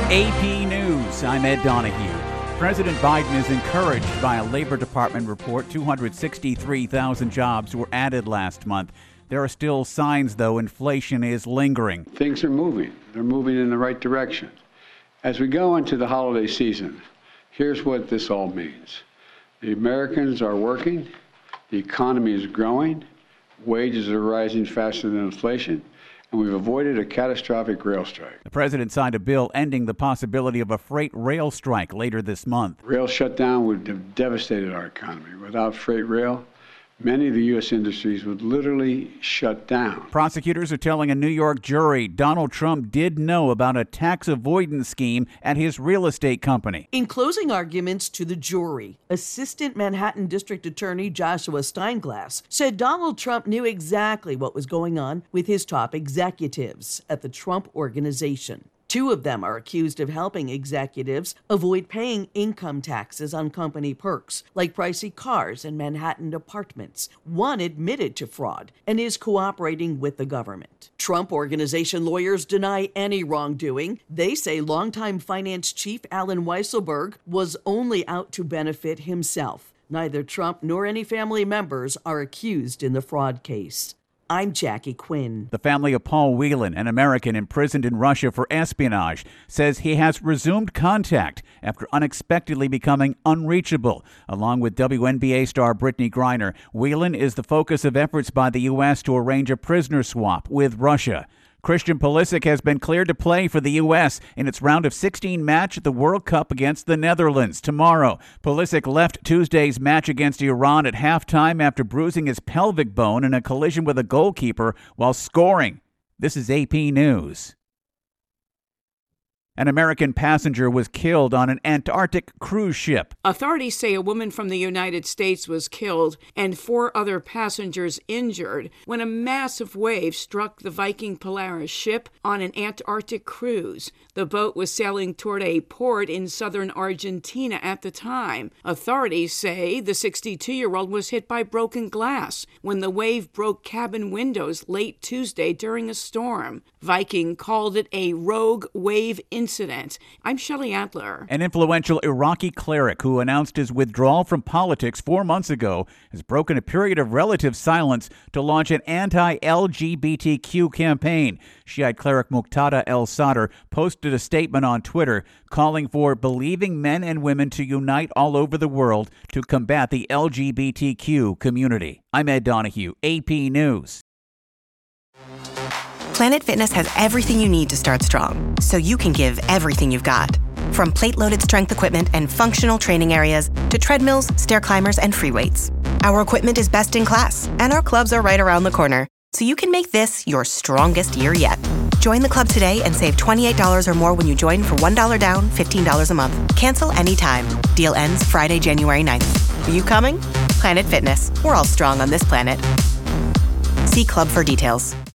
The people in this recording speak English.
AP News, I'm Ed Donahue. President Biden is encouraged by a Labor Department report 263,000 jobs were added last month. There are still signs, though, inflation is lingering. Things are moving. They're moving in the right direction. As we go into the holiday season, here's what this all means. The Americans are working, the economy is growing, wages are rising faster than inflation, and we've avoided a catastrophic rail strike. The president signed a bill ending the possibility of a freight rail strike later this month. Rail shutdown would have devastated our economy. Without freight rail, many of the U.S. industries would literally shut down. Prosecutors are telling a New York jury Donald Trump did know about a tax avoidance scheme at his real estate company. In closing arguments to the jury, Assistant Manhattan District Attorney Joshua Steinglass said Donald Trump knew exactly what was going on with his top executives at the Trump Organization. Two of them are accused of helping executives avoid paying income taxes on company perks, like pricey cars and Manhattan apartments. One admitted to fraud and is cooperating with the government. Trump Organization lawyers deny any wrongdoing. They say longtime finance chief Alan Weisselberg was only out to benefit himself. Neither Trump nor any family members are accused in the fraud case. I'm Jackie Quinn. The family of Paul Whelan, an American imprisoned in Russia for espionage, says he has resumed contact after unexpectedly becoming unreachable. Along with WNBA star Brittany Griner, Whelan is the focus of efforts by the U.S. to arrange a prisoner swap with Russia. Christian Pulisic has been cleared to play for the U.S. in its round of 16 match at the World Cup against the Netherlands tomorrow. Pulisic left Tuesday's match against Iran at halftime after bruising his pelvic bone in a collision with a goalkeeper while scoring. This is AP News. An American passenger was killed on an Antarctic cruise ship. Authorities say a woman from the United States was killed and 4 other passengers injured when a massive wave struck the Viking Polaris ship on an Antarctic cruise. The boat was sailing toward a port in southern Argentina at the time. Authorities say the 62-year-old was hit by broken glass when the wave broke cabin windows late Tuesday during a storm. Viking called it a rogue wave incident. I'm Shelley Adler. An influential Iraqi cleric who announced his withdrawal from politics 4 months ago has broken a period of relative silence to launch an anti-LGBTQ campaign. Shiite cleric Muqtada el-Sadr posted a statement on Twitter calling for believing men and women to unite all over the world to combat the LGBTQ community. I'm Ed Donahue, AP News. Planet Fitness has everything you need to start strong, so you can give everything you've got. From plate-loaded strength equipment and functional training areas to treadmills, stair climbers, and free weights. Our equipment is best in class, and our clubs are right around the corner, so you can make this your strongest year yet. Join the club today and save $28 or more when you join for $1 down, $15 a month. Cancel anytime. Deal ends Friday, January 9th. Are you coming? Planet Fitness. We're all strong on this planet. See club for details.